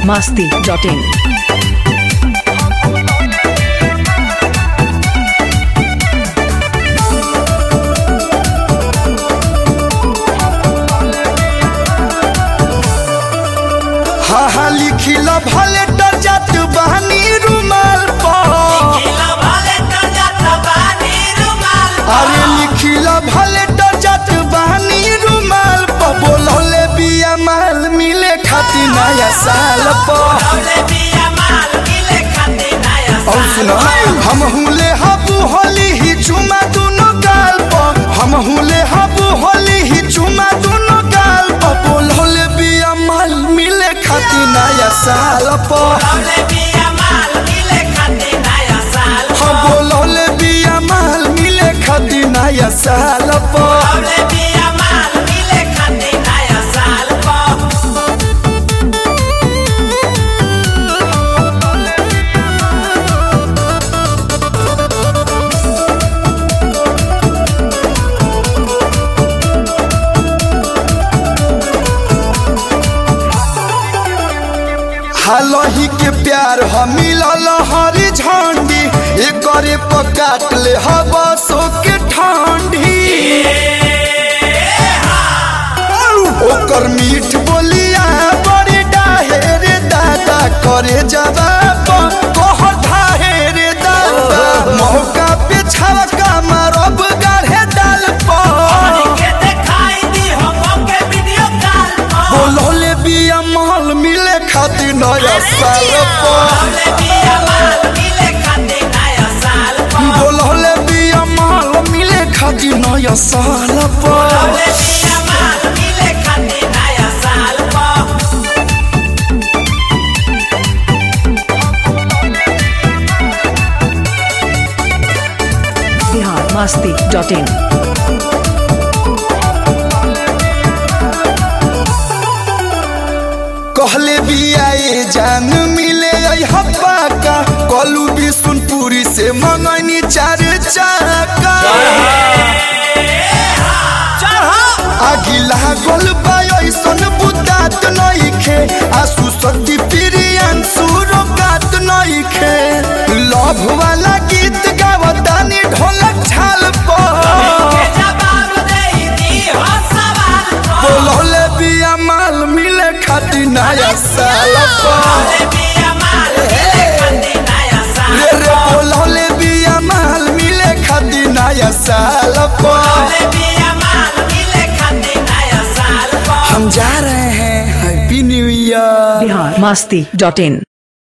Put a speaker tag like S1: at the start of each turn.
S1: biharmasti.in
S2: हाँ लिखिला भले डर जात बहनी रुमाल पर अरे लिखिला भले डर जात बहनी रुमाल पर बोलले बिया माल मिले खातिर नया साल पर और सुना हम हुले हबू होली ही चुमा दोनों गाल पर हम हुले हबू होली ही चुमा दोनों गाल पर बोलले बिया माल मिले खातिर नया साल पर हम बोलले बिया माल मिले खातिर नया साल पर हालही के प्यार हम मिलल हरी झंडी एकरे पकाट ले हवा सो के ठंडी ओकर मीठ बोलिया बड़ी डाहे रे दादा करे जवाब कह ढाहे रे दादा मौका पे छवका मारब गाढ़े डाल पर बोलले बिया माल मिले खातिर नया साल पर बोलले बिया माल मिले खातिर नया साल पर
S1: biharmasti.in
S2: कहले बिया ये जान मिले हब्बा का कलू बिशुनपुरी से मंगनी चार चाका आगिला गोल बायसन बुतात नइखे आसु सती प्रियन सुरगात नइखे लव वाला गीत गावतानी ढोलक छाल पर बोलले बिया माल मिले खातिर नया साल पर रे बोलले बिया माल मिले खातिर नया साल पर हम जा रहे हैं हैप्पी न्यू ईयर
S1: biharmasti.in